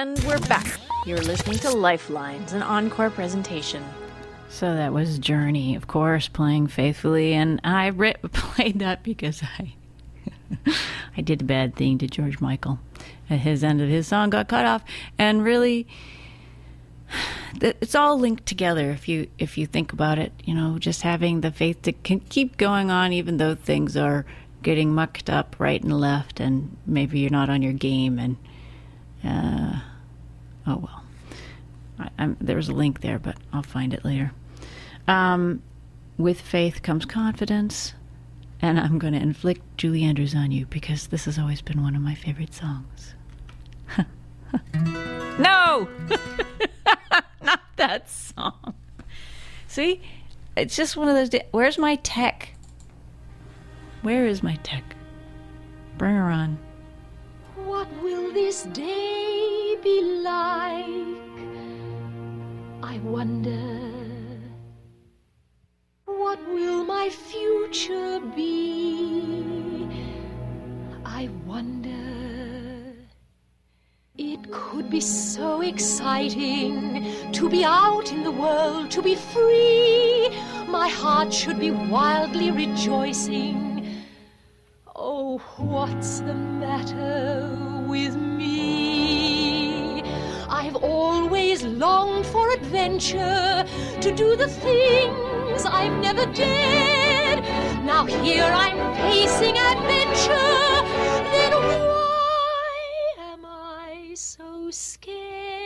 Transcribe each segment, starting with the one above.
And we're back. You're listening to Lifelines, an encore presentation. So that was Journey, of course, playing faithfully, and I played that because I did a bad thing to George Michael. At his end of his song got cut off, and really, it's all linked together if you think about it. You know, just having the faith to keep going on, even though things are getting mucked up right and left, and maybe you're not on your game, and oh well. There was a link there, but I'll find it later. With faith comes confidence, and I'm going to inflict Julie Andrews on you because this has always been one of my favorite songs. No! Not that song. See? It's just one of those where's my tech? Where is my tech? Bring her on. What will this day be like? I wonder. What will my future be? I wonder. It could be so exciting to be out in the world, to be free. My heart should be wildly rejoicing. Oh, what's the matter with me? I've always longed for adventure, to do the things I've never dared. Now here I'm facing adventure. Then why am I so scared?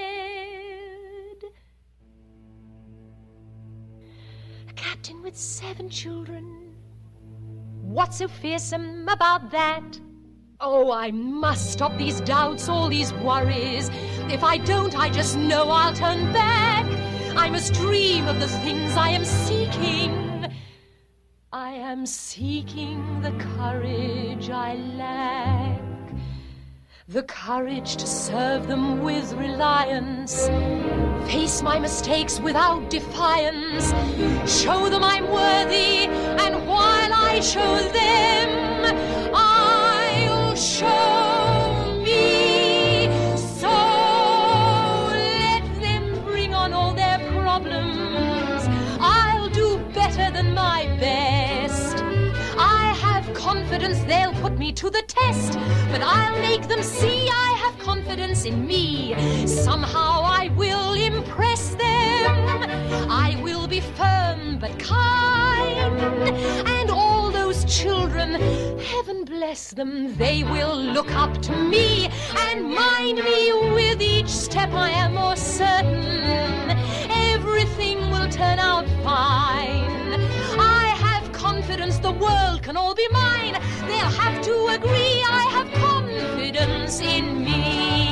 A captain with 7 children. What's so fearsome about that? Oh, I must stop these doubts, all these worries. If I don't, I just know I'll turn back. I must dream of the things I am seeking. I am seeking the courage I lack. The courage to serve them with reliance. Face my mistakes without defiance. Show them I'm worthy, and while I show them, I'll show me. So let them bring on all their problems. I'll do better than my best. I have confidence they'll put me to the test, but I'll make them see I have confidence in me. Somehow I will impress them. I will be firm but kind, and all those children, heaven bless them, they will look up to me and mind me with each step. I am more certain everything will turn out fine. I have confidence the world can all be mine. They'll have to agree I have confidence in me.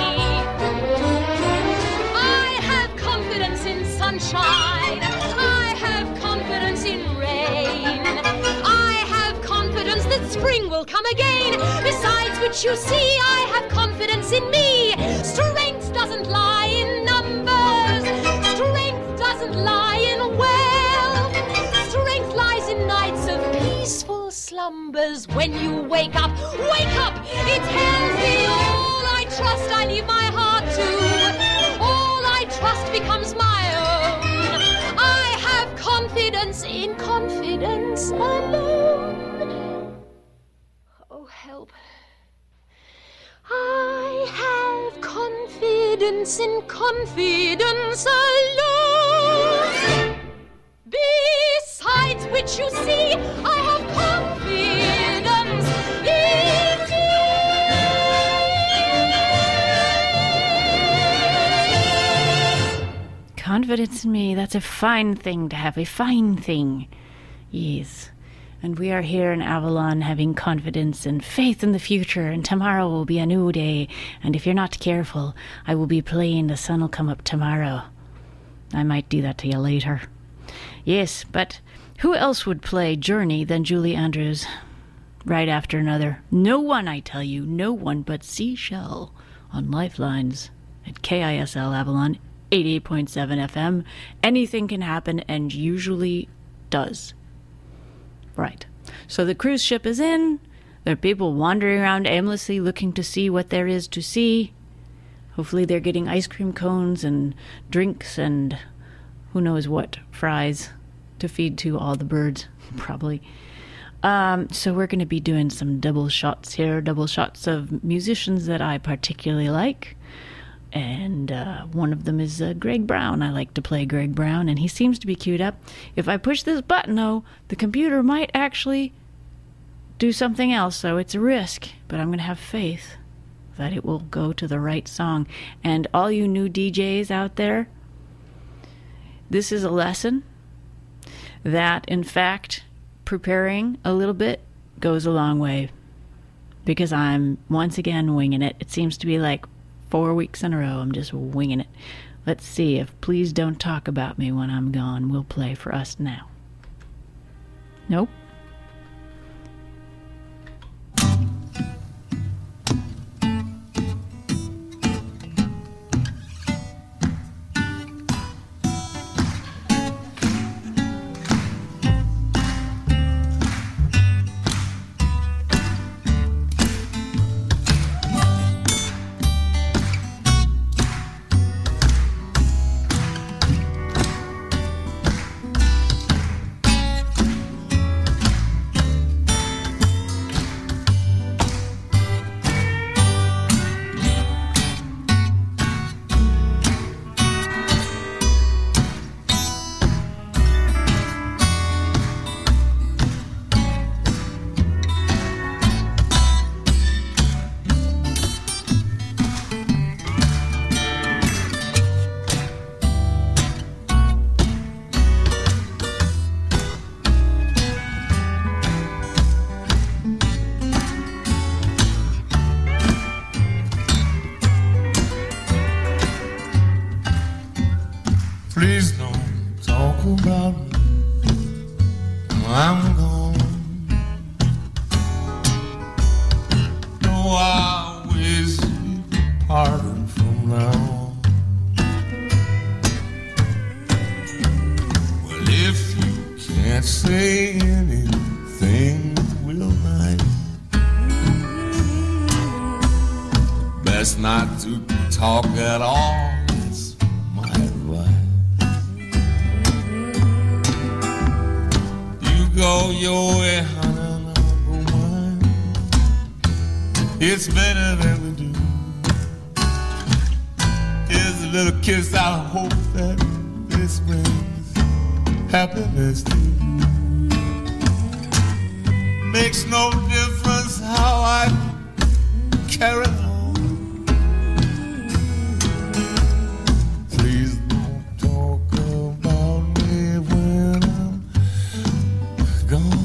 I have confidence in sunshine. I have confidence in rain. I have confidence that spring will come again. Besides which, you see, I have confidence in me. Strength doesn't lie in numbers. Strength doesn't lie in wealth. Strength lies in nights of peaceful slumbers. When you wake up, it's healthy. All I trust, I leave my heart to. All I trust becomes my own. I have confidence in confidence alone. Oh, help. I have confidence in confidence alone. Besides which, you see, I have confidence in me. Confidence in me, that's a fine thing to have, a fine thing. Yes. And we are here in Avalon having confidence and faith in the future, and tomorrow will be a new day, and if you're not careful, I will be playing The Sun Will Come Up Tomorrow. I might do that to you later. Yes, but who else would play Journey than Julie Andrews? Right after another. No one, I tell you, no one but Seashell on Lifelines at KISL Avalon 88.7 FM. Anything can happen, and usually does. Right. So the cruise ship is in. There are people wandering around aimlessly looking to see what there is to see. Hopefully they're getting ice cream cones and drinks and who knows what fries to feed to all the birds, probably. So we're going to be doing some double shots here, double shots of musicians that I particularly like. And one of them is Greg Brown. I like to play Greg Brown, and he seems to be queued up. If I push this button, though, the computer might actually do something else, so it's a risk. But I'm going to have faith that it will go to the right song. And all you new DJs out there, this is a lesson that, in fact, preparing a little bit goes a long way. Because I'm, once again, winging it. It seems to be like 4 weeks in a row, I'm just winging it. Let's see if Please Don't Talk About Me When I'm Gone will play for us now. Nope. Please don't talk about me when I'm gone. No, I'll always be pardon from now on. Well, if you can't say anything real nice, best not to talk at all. That's my advice. Go your way, honey, and I'll go mine. It's better than we do. Here's a little kiss, I hope that this brings happiness to you. Makes no difference how I carry on. Please don't talk about me when I'm gone.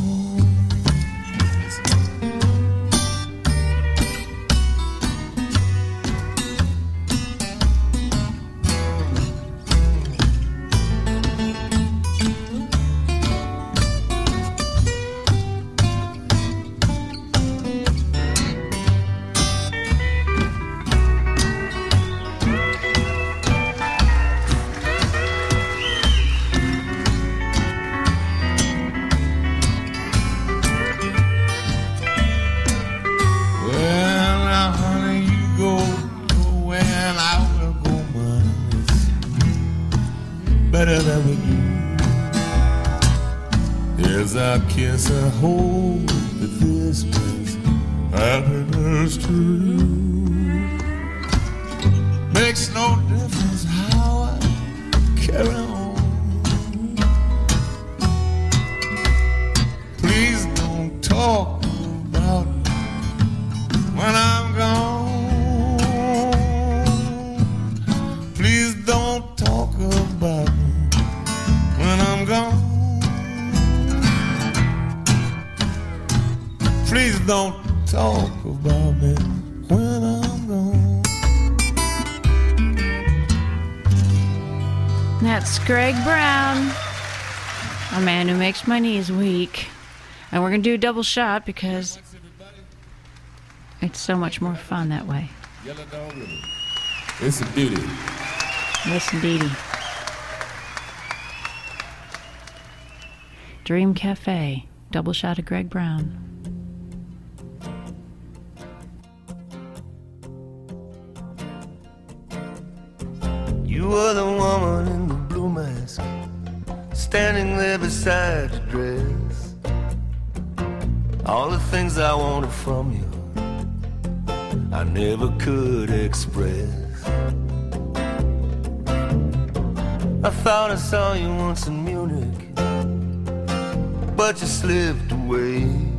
Better than we do. There's a kiss, a hope that this brings happiness to you. Makes no difference how I carry on. Please don't talk about me when I'm gone. Please don't talk about me when I'm gone. Please don't talk about me when I'm gone. That's Greg Brown, a man who makes my knees weak. And we're going to do a double shot because it's so much more fun that way. Yellow Dog River. It's a beauty. Yes, indeedy. Dream Cafe, double shot of Greg Brown. You were the woman in the blue mask, standing there beside your dress. All the things I wanted from you, I never could express. I thought I saw you once in Munich, but you slipped away.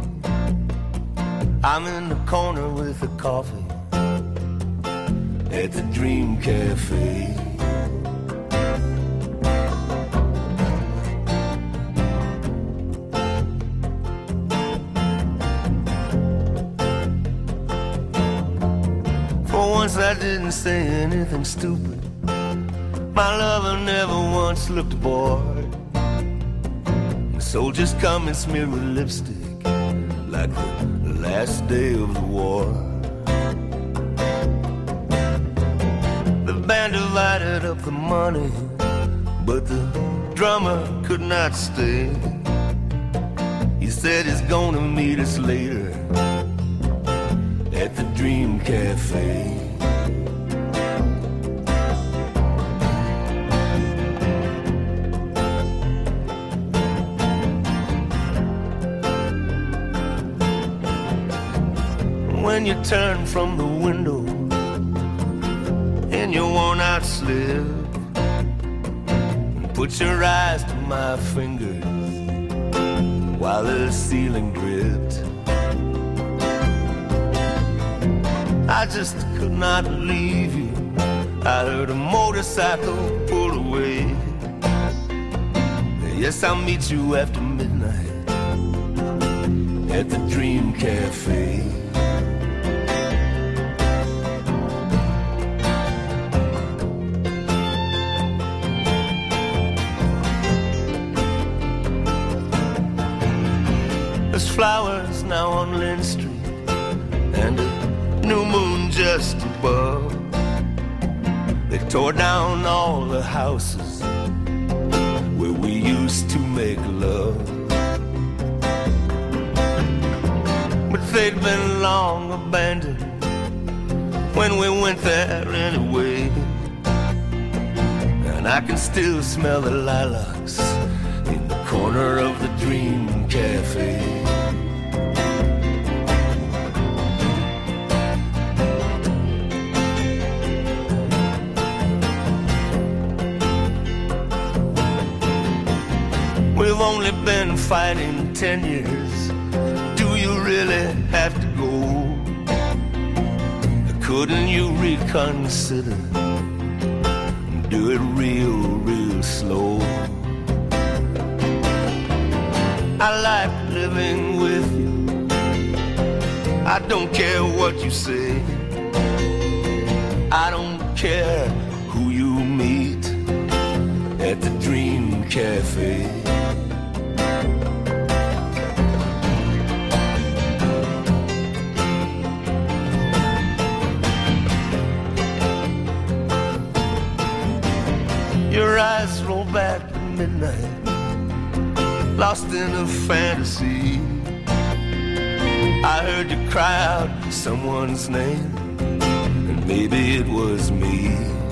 I'm in the corner with a coffee at the Dream Cafe. For once I didn't say anything stupid. My lover never once looked bored. So just come and smear with lipstick like the last day of the war. The band divided up the money, but the drummer could not stay. He said he's gonna meet us later at the Dream Cafe. When you turn from the window in your worn-out slip, put your eyes to my fingers while the ceiling dripped. I just could not leave you. I heard a motorcycle pull away. Yes, I'll meet you after midnight at the Dream Cafe. There's flowers now on Lynn Street and a new moon just above. They tore down all the houses where we used to make love. But they'd been long abandoned when we went there anyway. And I can still smell the lilacs in the corner of the Dream Cafe. We've only been fighting 10 years. Do you really have to go? Couldn't you reconsider? Do it real, real slow. I like living with you. I don't care what you say. I don't care who you meet at the Dream Cafe. Your eyes roll back at midnight, lost in a fantasy. I heard you cry out someone's name, and maybe it was me.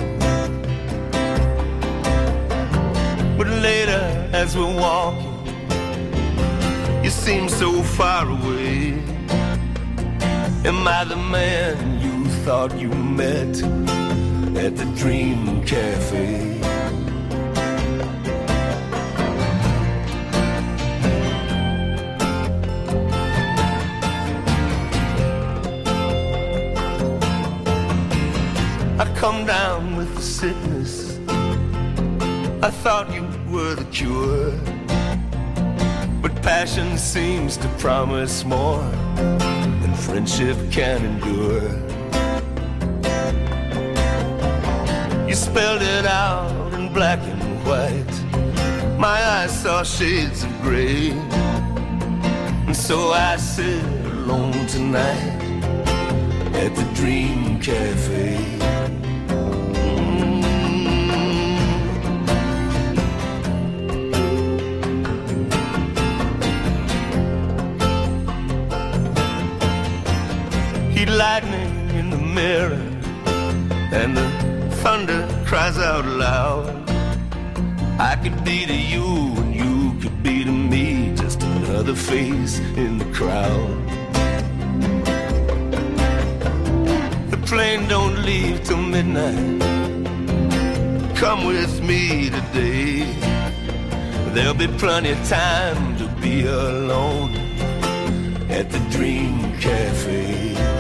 But later, as we're walking, you seem so far away. Am I the man you thought you met at the Dream Cafe? Come down with the sickness. I thought you were the cure, but passion seems to promise more than friendship can endure. You spelled it out in black and white. My eyes saw shades of gray, and so I sit alone tonight at the Dream Cafe. Lightning in the mirror and the thunder cries out loud. I could be to you and you could be to me, just another face in the crowd. The plane don't leave till midnight. Come with me today. There'll be plenty of time to be alone at the Dream Cafe.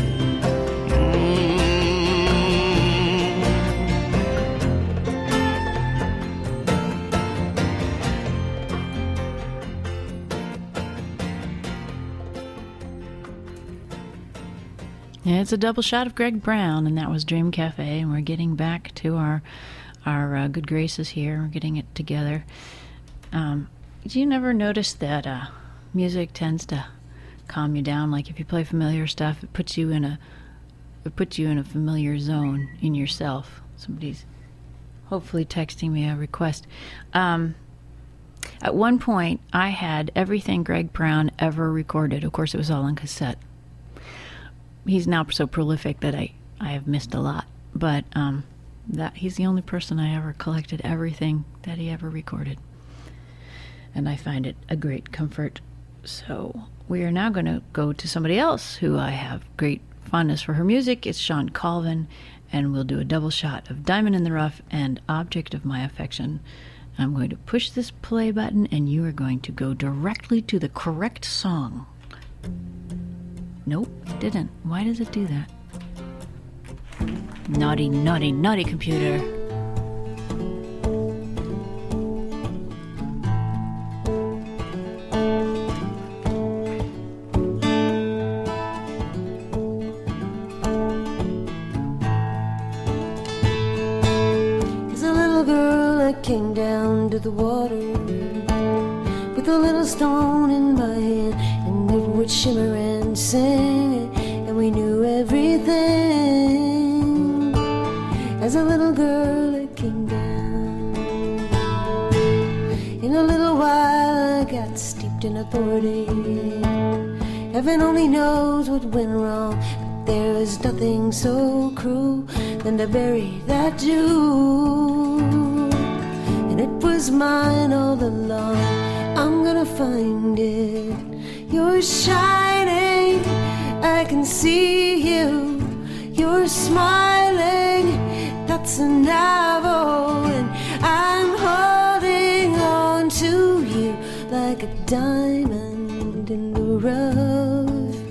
Yeah, it's a double shot of Greg Brown, and that was Dream Cafe, and we're getting back to our good graces here. We're getting it together. Do you never notice that music tends to calm you down? Like if you play familiar stuff, it puts you in a familiar zone in yourself. Somebody's hopefully texting me a request. At one point, I had everything Greg Brown ever recorded. Of course, it was all on cassette. He's now so prolific that I have missed a lot. But that he's the only person I ever collected everything that he ever recorded. And I find it a great comfort. So we are now going to go to somebody else who I have great fondness for her music. It's Shawn Colvin, and we'll do a double shot of Diamond in the Rough and Object of My Affection. I'm going to push this play button, and you are going to go directly to the correct song. Nope, it didn't. Why does it do that? Naughty, naughty, naughty computer. As a little girl, I came down to the water with a little stone in my hand, and it would shimmer and sing, and we knew everything. As a little girl, I came down. In a little while, I got steeped in authority. Heaven only knows what went wrong, but there is nothing so cruel than to bury that Jew. And it was mine all along. I'm gonna find it. You're shining, I can see you. You're smiling, that's a novel, and I'm holding on to you like a diamond in the rough.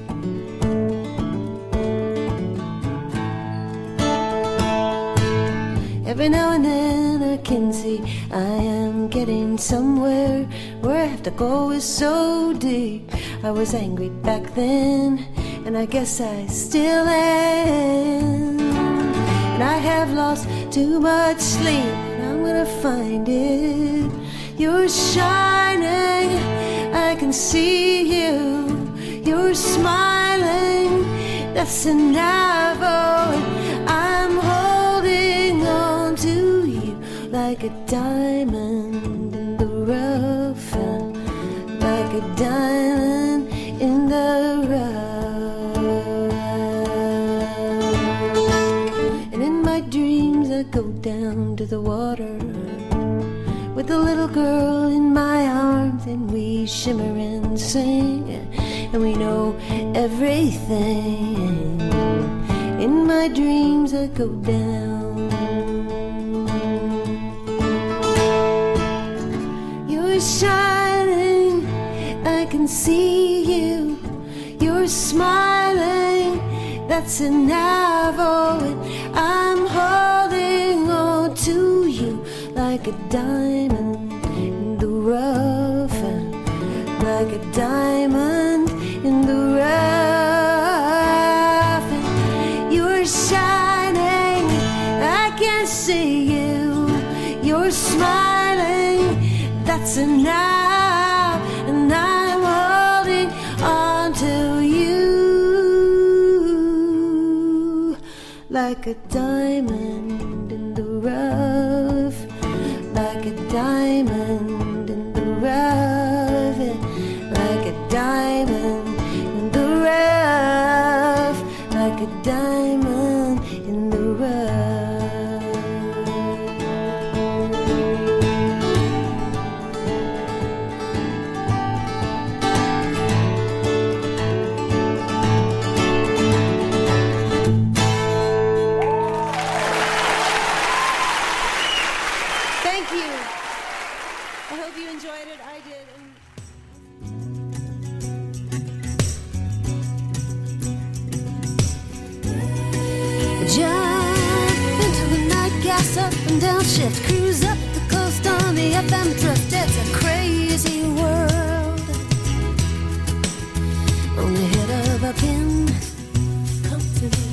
Every now and then I can see I am getting somewhere. Where I have to go is so deep. I was angry back then, and I guess I still am. And I have lost too much sleep, and I'm gonna find it. You're shining, I can see you. You're smiling, that's a novel. I'm holding on to you like a diamond in the rough, like a diamond in the rough. And in my dreams I go down to the water with a little girl in my arms, and we shimmer and sing, and we know everything. In my dreams I go down. You're shining, I can see you. You're smiling, that's a novel, and I'm holding on to you like a diamond in the rough, like a diamond in the rough. You're shining, I can see you. You're smiling, that's enough, and I'm holding on to you like a diamond in the rough, like a diamond in the rough, like a diamond in the rough, like a diamond in the rough. enjoyed it. I did. Jump into the night, gas up and down shift, cruise up the coast on the FM drift. It's a crazy world. On the head of a pin, come to me.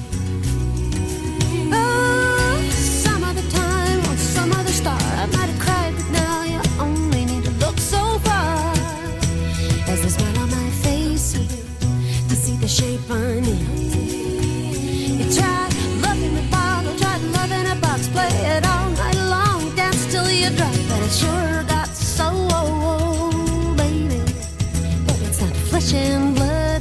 Oh, some other time on some other star, I might have cried, but now you only need to look so far. As the smile on my face, to see the shape I'm in. You tried love in a bottle, tried love in a box, play it all night long, dance till you drop, but it sure got so old, baby. But it's not flesh and blood.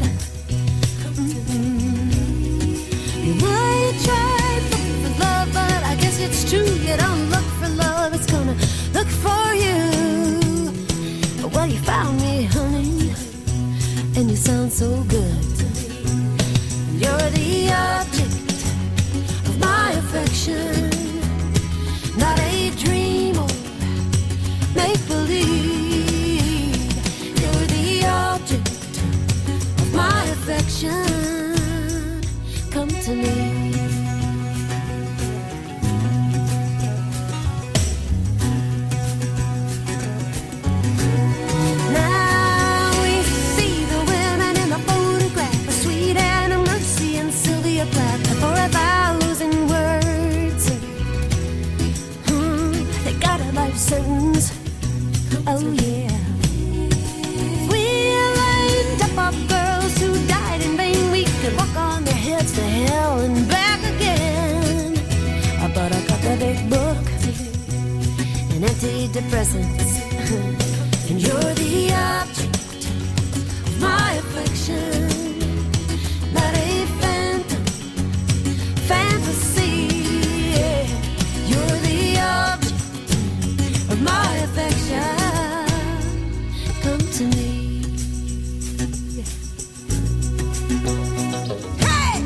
You might try looking for love, but I guess it's true. You don't look for love, it's gonna look for you. Well, you found me, honey, and you sound so good. You're the object of my affection, not a dream or make-believe. You're the object of my affection. Come to me. Now we see the women in the photograph, the sweet Anna Mercy and Sylvia Plath, for 1,000 words. They got a life sentence. Oh yeah. We lined up our girls who died in vain. We could walk on their heads to hell and back again. But I got the big book and antidepressants, and you're the object of my affection, not a phantom fantasy. Yeah. You're the object of my affection. Come to me. Hey!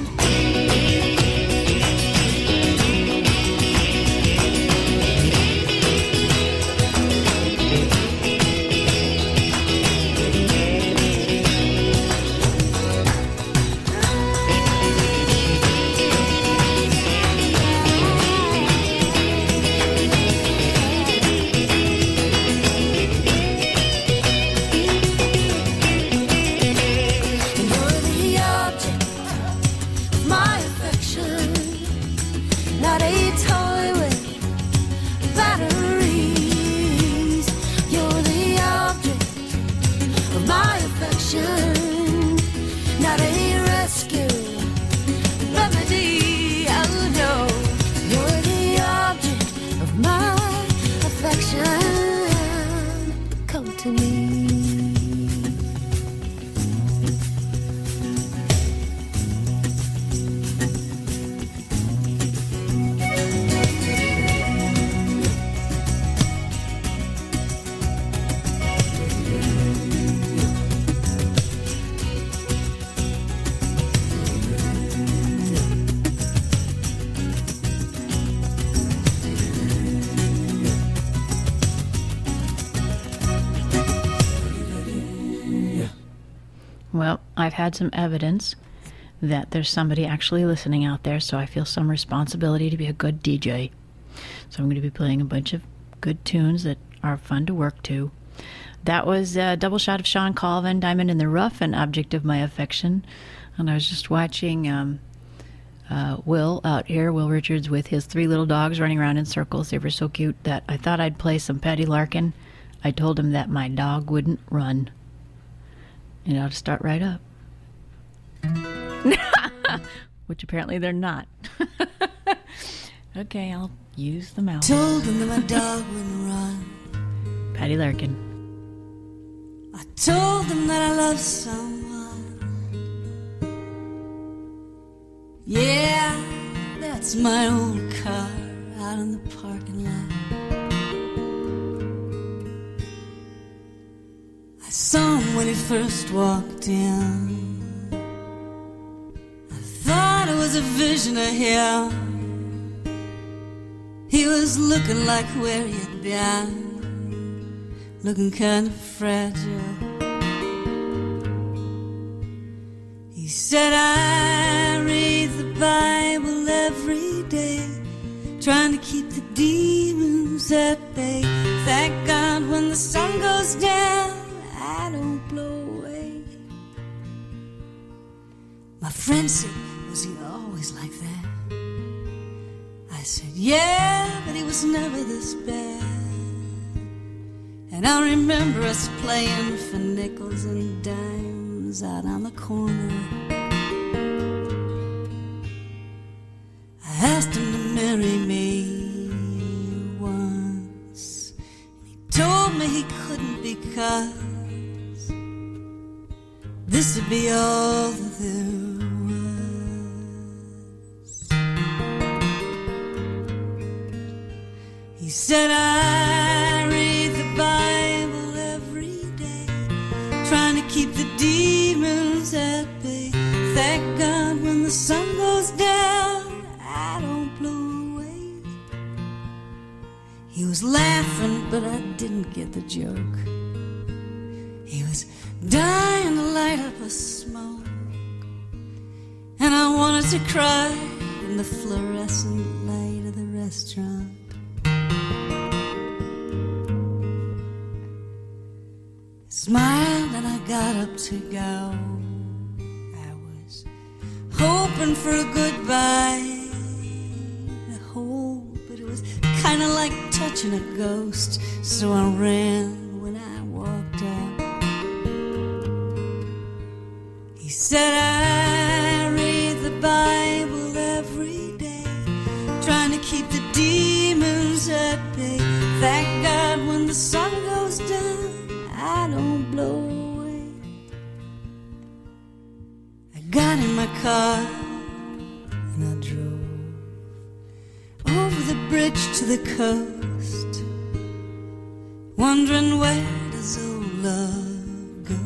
Not a toy with batteries. You're the object of my affection, not a rescue remedy. Oh no, you're the object of my affection. Come to me. Well, I've had some evidence that there's somebody actually listening out there, so I feel some responsibility to be a good DJ. So I'm going to be playing a bunch of good tunes that are fun to work to. That was a double shot of Sean Colvin, Diamond in the Rough, an object of my affection. And I was just watching Will out here, Will Richards, with his 3 little dogs running around in circles. They were so cute that I thought I'd play some Patty Larkin. I told him that my dog wouldn't run. You know, to start right up. Which apparently they're not. Okay, I'll use the mouth. Told them that my dog wouldn't run. Patty Larkin. I told them that I love someone. Yeah, that's my old car out in the parking lot. I saw him when he first walked in. I thought it was a vision of him. He was looking like where he'd been looking kind of fragile. He said, I read the Bible every day, trying to keep the demons at bay. Thank God when the sun goes down, I don't blow away. My friend said, was he always like that? I said, yeah, but he was never this bad. And I remember us playing for nickels and dimes out on the corner. I asked him to marry me once, and he told me he couldn't because this would be all that there was. He said, I read the Bible every day, trying to keep the demons at bay. Thank God when the sun goes down, I don't blow away. He was laughing, but I didn't get the joke. He was dying to light up a smoke, and I wanted to cry in the fluorescent light of the restaurant. Smiled and I got up to go. I was hoping for a goodbye, a hope, but it was kind of like touching a ghost. So I ran when I walked out. He said, I read the Bible every day, trying to keep the demons at bay. Thank God when the sun goes down, I don't blow away. I got in my car and I drove over the bridge to the coast, wondering where does old love go.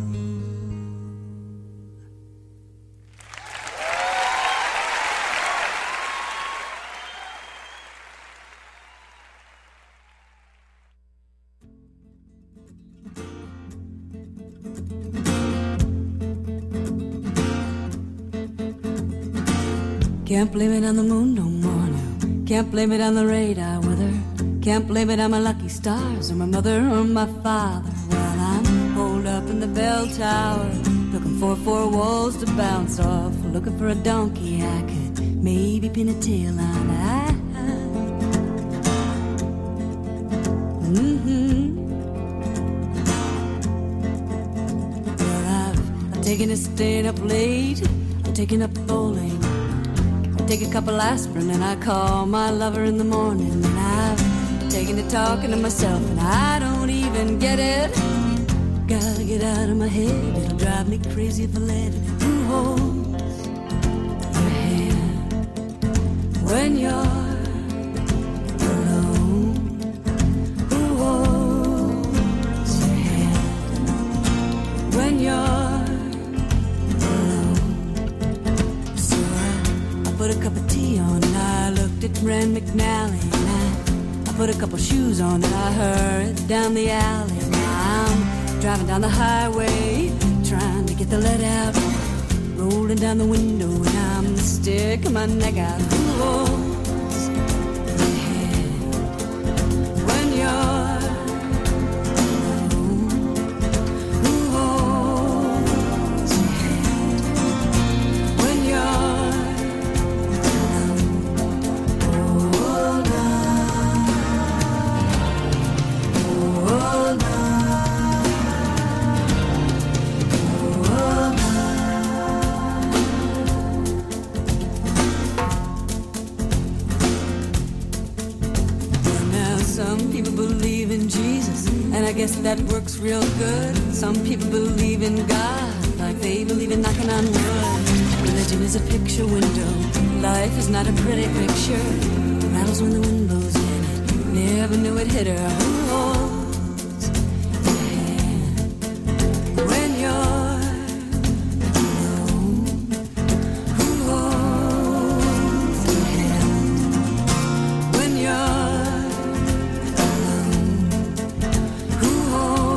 Can't blame it on the moon no more now. Can't blame it on the radar weather. Can't blame it on my lucky stars or my mother or my father. Well, I'm holed up in the bell tower, looking for four walls to bounce off, looking for a donkey I could maybe pin a tail on. Well, I've taken to staying up late, I'm taking up bowling, take a couple aspirin and I call my lover in the morning. And I've taken to talking to myself and I don't even get it. Gotta get out of my head, it'll drive me crazy if I let it. Who holds your hand when you're alone? Who holds your hand when you're put a cup of tea on and I looked at Rand McNally and I put a couple shoes on and I hurried down the alley. Now I'm driving down the highway, trying to get the lead out, rolling down the window and I'm sticking my neck out. Who holds your hand when you're alone? Who holds your hand when you're and I guess that works real good. Some people believe in God, like they believe in knocking on wood. Religion is a picture window, life is not a pretty picture. It rattles when the wind blows in it, never knew it hit her. Who holds your hand when you're alone? Who holds your hand when you're alone? Who holds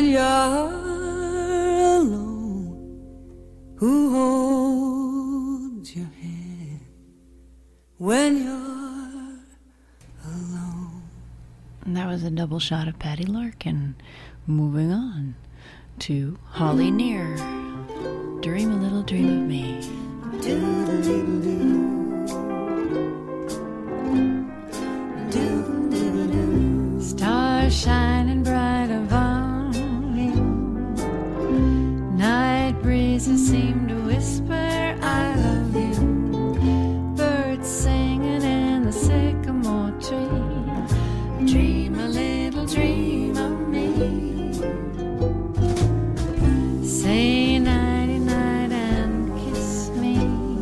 when you're alone, who holds your hand when you're alone. And that was a double shot of Patty Larkin. Moving on to Holly Near. Dream a little dream of me. Stars shining bright above you. Night breezes seem to whisper, I love you. Birds singing in the sycamore tree. Dream a little dream of me. Say nighty night and kiss me.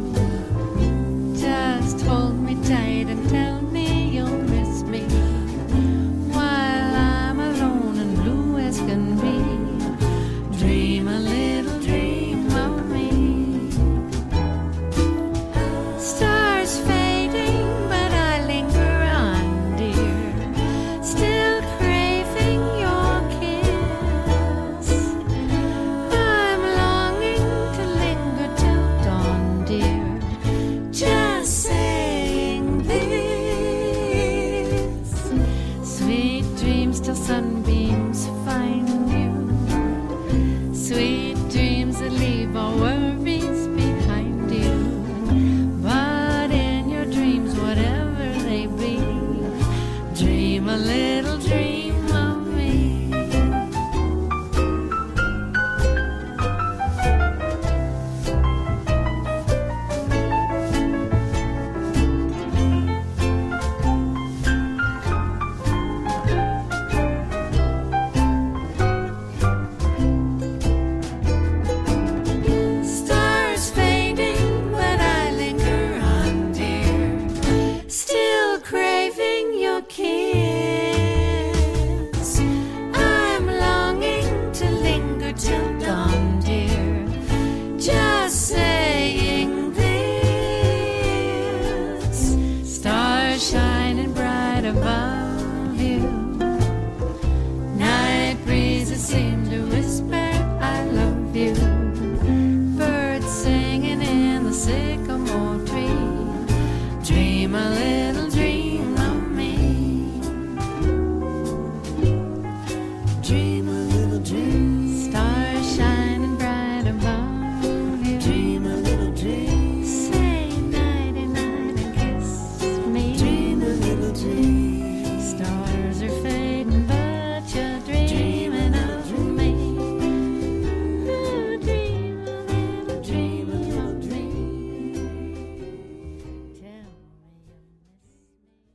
Just hold me tight and tell me you'll miss me while I'm alone and blue as can be. Dream a little dream of me. Stars fading, but I linger on, dear. Still craving your kiss. I'm longing to linger till dawn, dear. Just saying this. Sweet dreams till sunbeams find you. Sweet dreams that leave all worries behind you. But in your dreams, whatever they be, dream a little dream of me. Stars fading, but I linger on, dear. Still craving your kiss. I'm longing to linger till dawn, dear. Just saying this. Stars shining bright above you. Night breezes seem to whisper, I love you. Birds singing in the sycamore tree. Dream a little dream of me. Dream a little dream. Stars shining bright above you. Dream a little dream. Say nighty night and kiss me. Dream a little dream. Stars are fading, but you're dreaming of me. Ooh, dream a little dream of me. Tell me you miss me.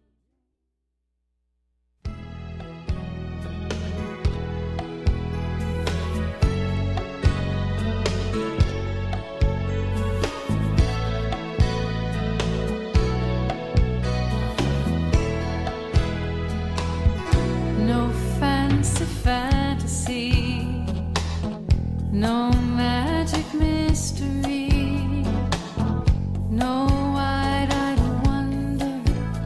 No fancy fantasy, no magic mystery, no wide-eyed wonder,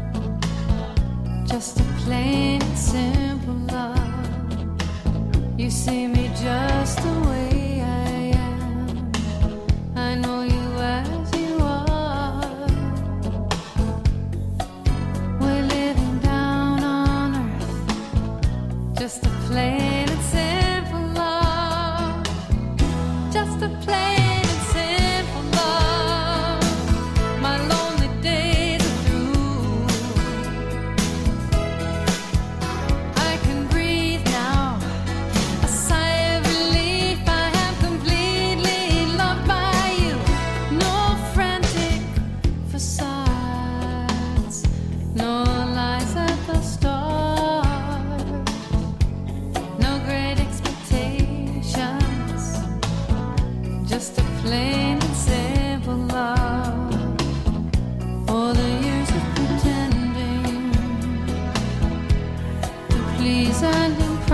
just a plain and simple love. You see me just the way I am. I know you as you are. We're living down on earth, just a plain and simple love. Just a plain and simple love. My lonely days are through. I can breathe now, a sigh of relief. I am completely loved by you. No frantic facades, no lies at the start, no great expectations, just a plain and simple love. All the years of pretending to please and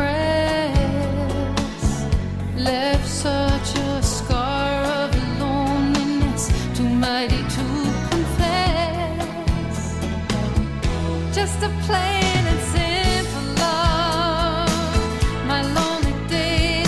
impress left such a scar of loneliness, too mighty to confess. Just a plain and simple love. My lonely days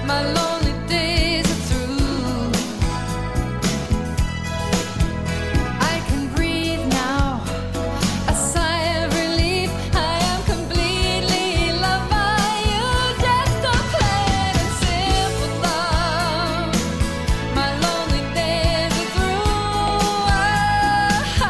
my lonely days are through. I can breathe now, a sigh of relief. I am completely loved by you. Just a plain and simple love. My lonely days are through. I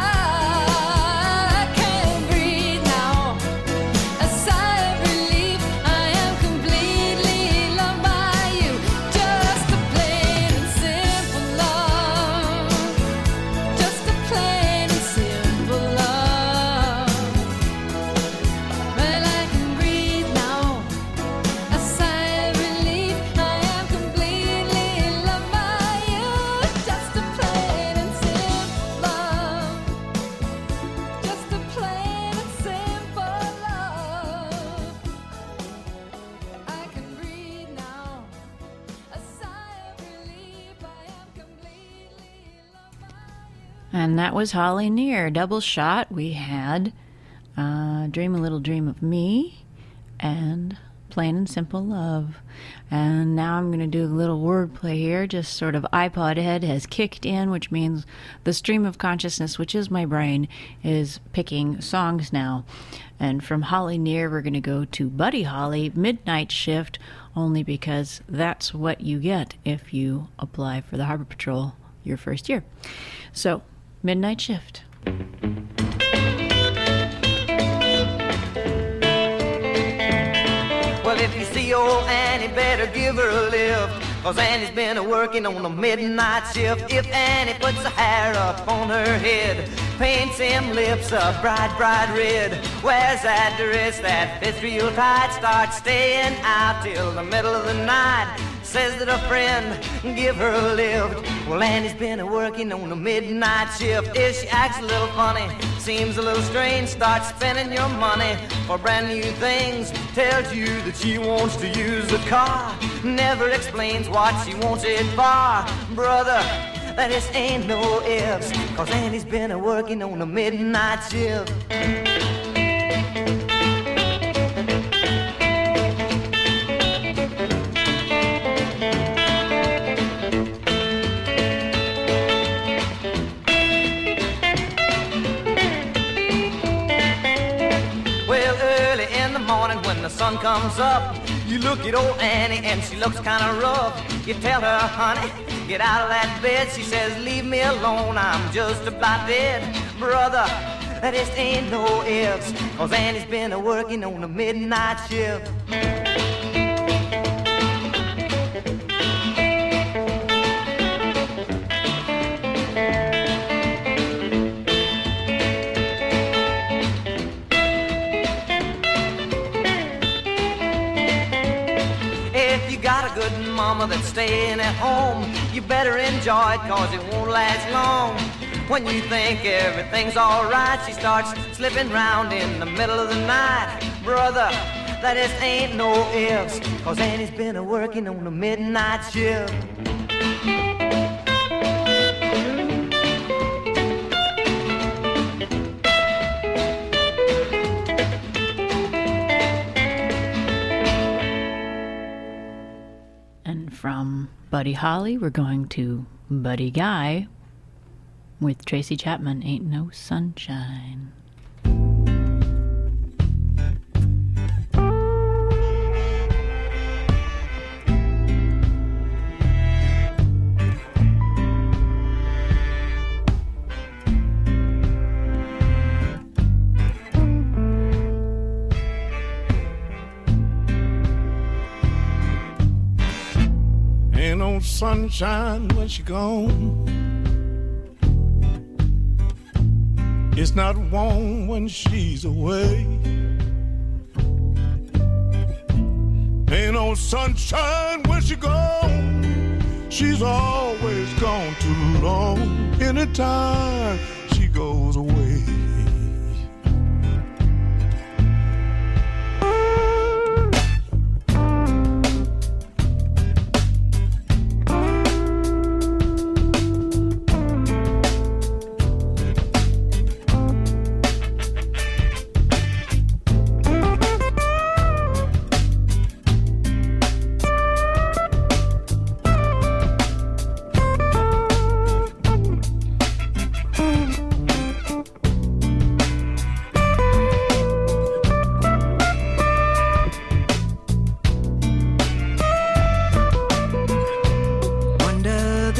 can breathe now, a sigh of relief. I am completely loved by you. Just a plain and simple love. Just a plain and simple love. Well, I can breathe now, a sigh of relief. I am completely loved by you. Just a plain and simple love. Just a plain and simple love. I can breathe now, a sigh of relief. I am completely loved by you. And that was Holly Near. Double shot. We had Dream a Little Dream of Me and Plain and Simple Love. And now I'm going to do a little wordplay here. Just sort of iPod head has kicked in, which means the stream of consciousness, which is my brain, is picking songs now. And from Holly Near, we're going to go to Buddy Holly, Midnight Shift, only because that's what you get if you apply for the Harbor Patrol your first year. So, Midnight Shift. Well, if you see old Annie, better give her a lift, 'cause Annie's been a-working on a midnight shift. If Annie puts a hair up on her head, paints them lips a bright, bright red, wears that dress that fits real tight, starts staying out till the middle of the night, says that a friend give her a lift. Well, Annie's been a-working on a midnight shift. If she acts a little funny, seems a little strange, starts spending your money for brand new things, tells you that she wants to use the car, never explains what she wants it for. Brother, that just ain't no ifs, 'cause Annie's been a-working on a midnight shift. When the sun comes up, you look at old Annie and she looks kinda rough. You tell her, honey, get out of that bed. She says, leave me alone, I'm just about dead. Brother, that just ain't no ifs, 'cause Annie's been a-working on a midnight shift. Mama that's staying at home, you better enjoy it, 'cause it won't last long. When you think everything's alright, she starts slipping round in the middle of the night. Brother, that just ain't no ifs, 'cause Annie's been a-working on a midnight shift. From Buddy Holly, we're going to Buddy Guy with Tracy Chapman, Ain't No Sunshine. Ain't no sunshine when she gone. It's not warm when she's away. Ain't no sunshine when she gone. She's always gone too long. Anytime she goes away.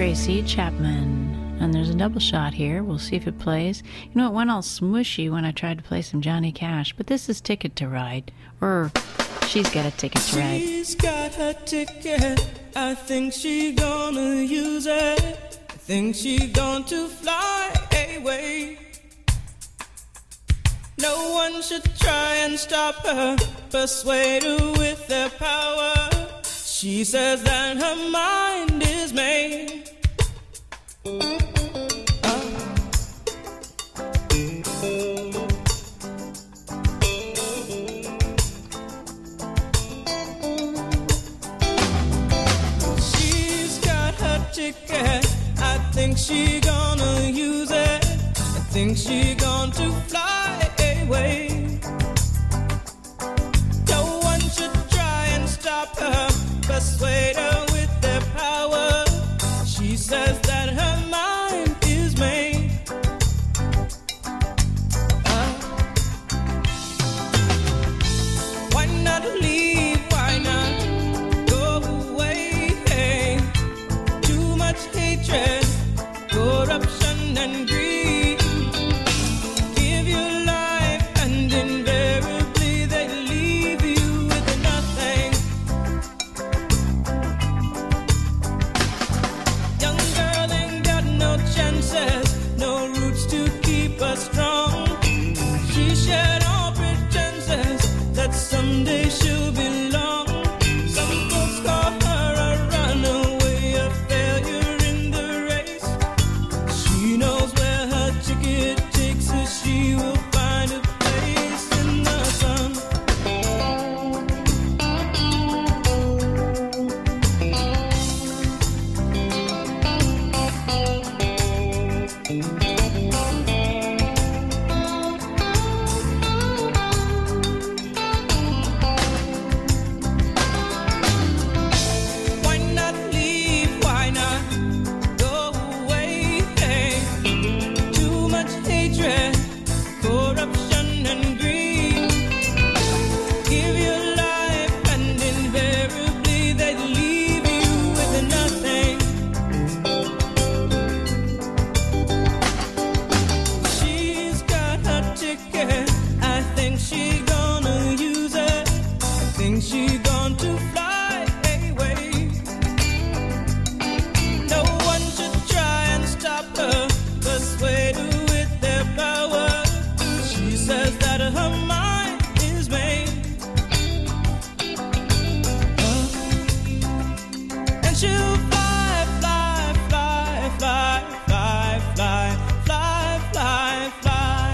Tracy Chapman. And there's a double shot here. We'll see if it plays. You know, it went all smushy when I tried to play some Johnny Cash, but this is Ticket to Ride. Or She's Got a Ticket to Ride. She's got her ticket. I think she gonna use it. I think she going to fly away. No one should try and stop her, persuade her with their power. She says that her mind is made. She's got her ticket. I think she gonna use it. I think she going to fly away. No one should try and stop her, persuade her with their power. She says that her mind is made. Why not leave? Why not go away? Hey, too much hatred, corruption and greed. Give your life and invariably they leave you with nothing. Young girl ain't got no chances, no roots to keep her strong. She shed all pretenses that someday she'll belong. Some folks call her a runaway, a failure in the race. She knows where her ticket takes her. She will find a place in the sun. Why not leave? Why not go away? Hey, too much hatred, corruption and greed. Give your life and invariably they leave you with nothing. She's got her ticket. I think she gonna use it. I think she going to fly away. No one should try and stop her, persuade her with their power. She says that her mind is made. And she'll fly, fly, fly, fly, fly, fly, fly, fly, fly.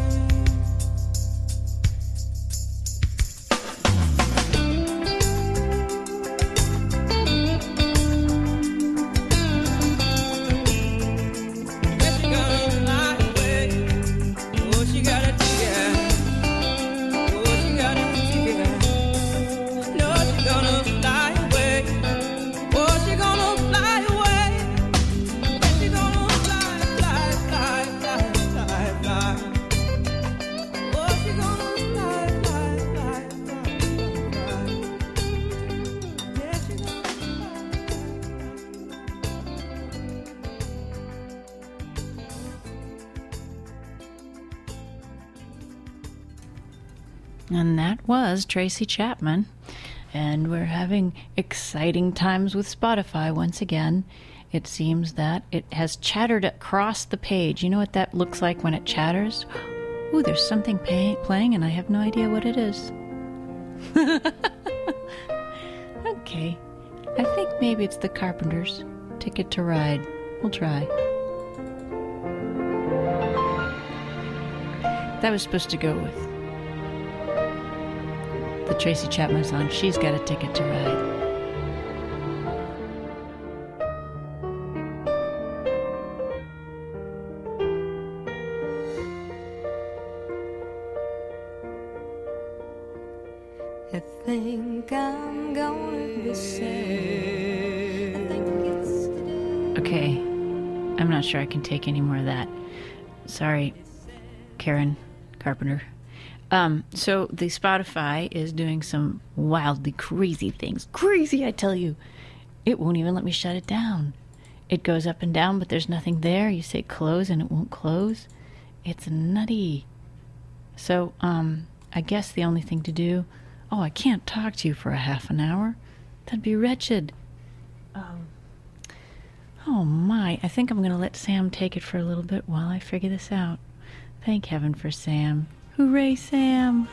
Yes, she gonna fly away. Oh, she got a ticket. Oh, she got a ticket. No, she gonna fly away. Oh, she gonna fly away. Yes, she gonna fly, fly, fly, fly, fly, fly. Oh, she gonna fly, fly, fly, fly, fly. Yes, she gonna And that was Tracy Chapman. And we're having exciting times with Spotify once again. It seems that it has chattered across the page. You know what that looks like when it chatters? Ooh, there's something playing and I have no idea what it is. Okay. I think maybe it's the Carpenters. Ticket to Ride. We'll try. That was supposed to go with the Tracy Chapman song, She's Got a Ticket to Ride. I think I'm gonna be sad. I think it's today. Okay, I'm not sure I can take any more of that. Sorry, Karen Carpenter. So the Spotify is doing some wildly crazy things. Crazy, I tell you. It won't even let me shut it down. it goes up and down, but there's nothing there. You say close and it won't close. It's nutty. So, I guess the only thing to do... Oh, I can't talk to you for a half an hour. That'd be wretched. Oh my, I think I'm going to let Sam take it for a little bit while I figure this out. Thank heaven for Sam. Hooray, Sam!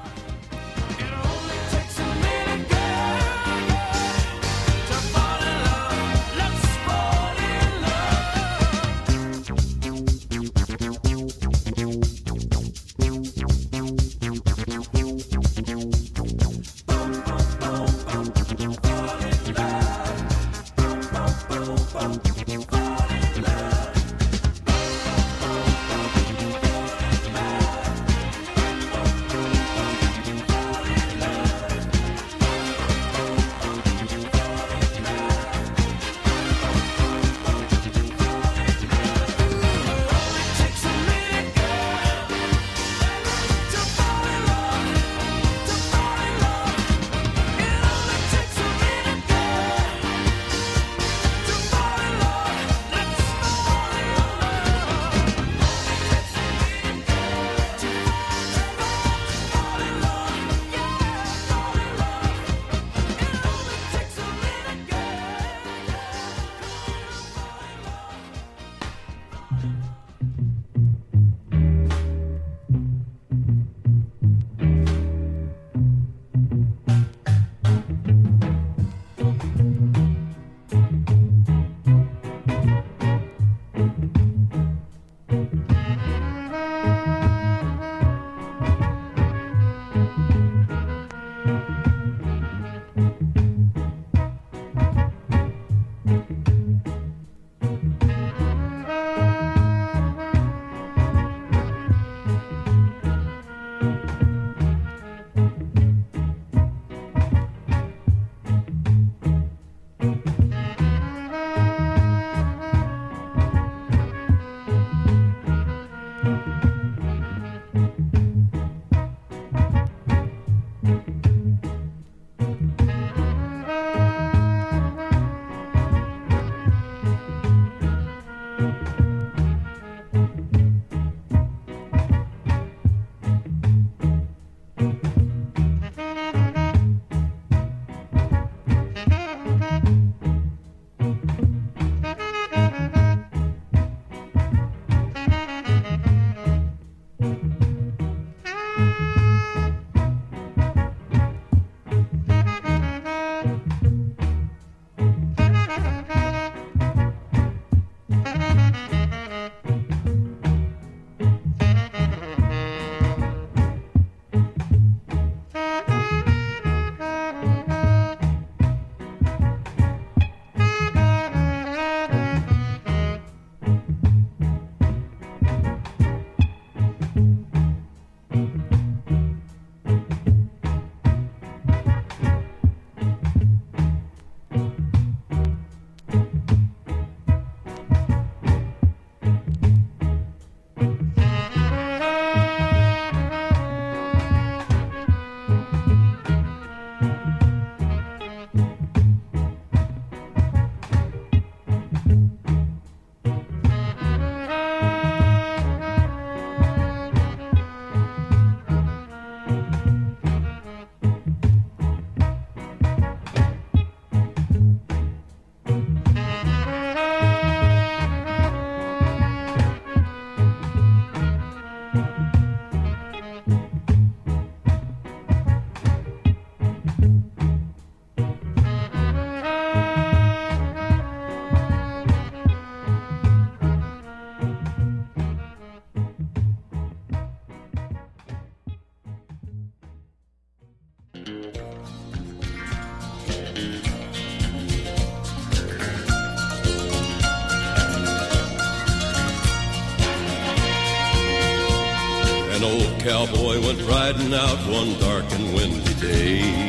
An old cowboy went riding out one dark and windy day.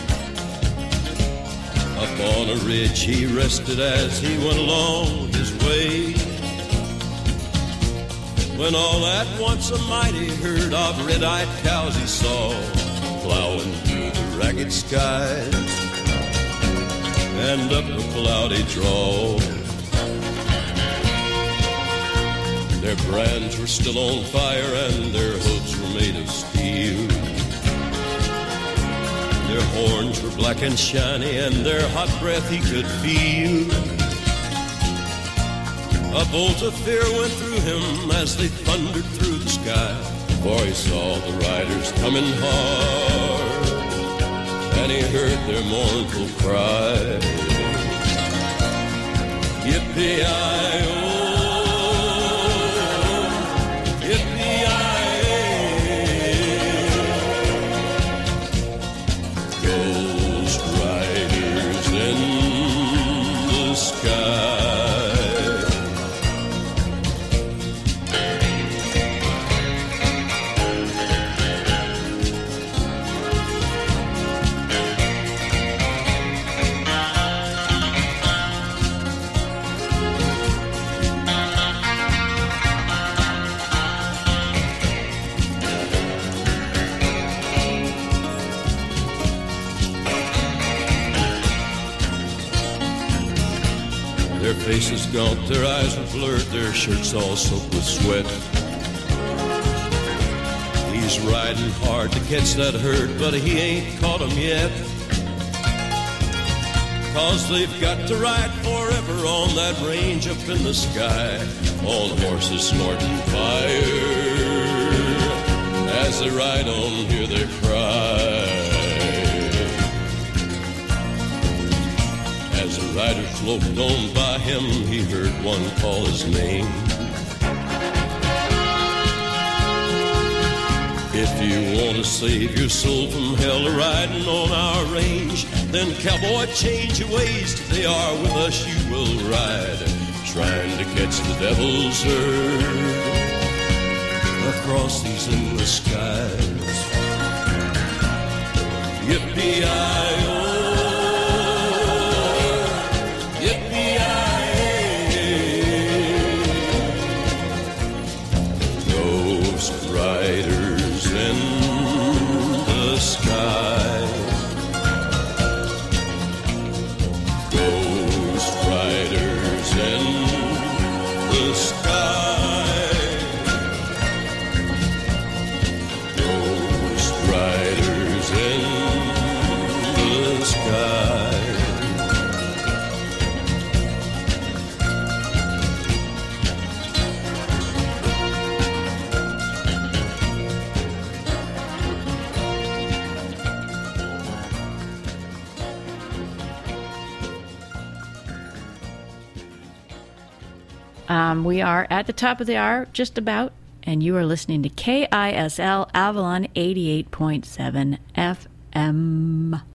Up on a ridge he rested as he went along his way, when all at once a mighty herd of red-eyed cows he saw plowing through the ragged skies and up a cloudy draw. Their brands were still on fire and their hooves were made of steel. Their horns were black and shiny and their hot breath he could feel. A bolt of fear went through him as they thundered through the sky, for he saw the riders coming hard, and he heard their mournful cry. Yippee-i-oh, yippee-i-oh, ghost riders in the sky. Their faces gaunt, their eyes were blurred, their shirts all soaked with sweat. He's riding hard to catch that herd, but he ain't caught 'em yet. 'Cause they've got to ride forever on that range up in the sky. All the horses snorting fire. As they ride on, hear their cry. As the riders loped on by him, he heard one call his name. If you want to save your soul from hell riding on our range, then cowboy, change your ways. They are with us, you will ride, trying to catch the devil's herd across these endless skies. Yippee-i-oh, riders in the sky, ghost riders in the sky, ghost riders in the sky. We are at the top of the hour, just about, and you are listening to KISL Avalon 88.7 FM.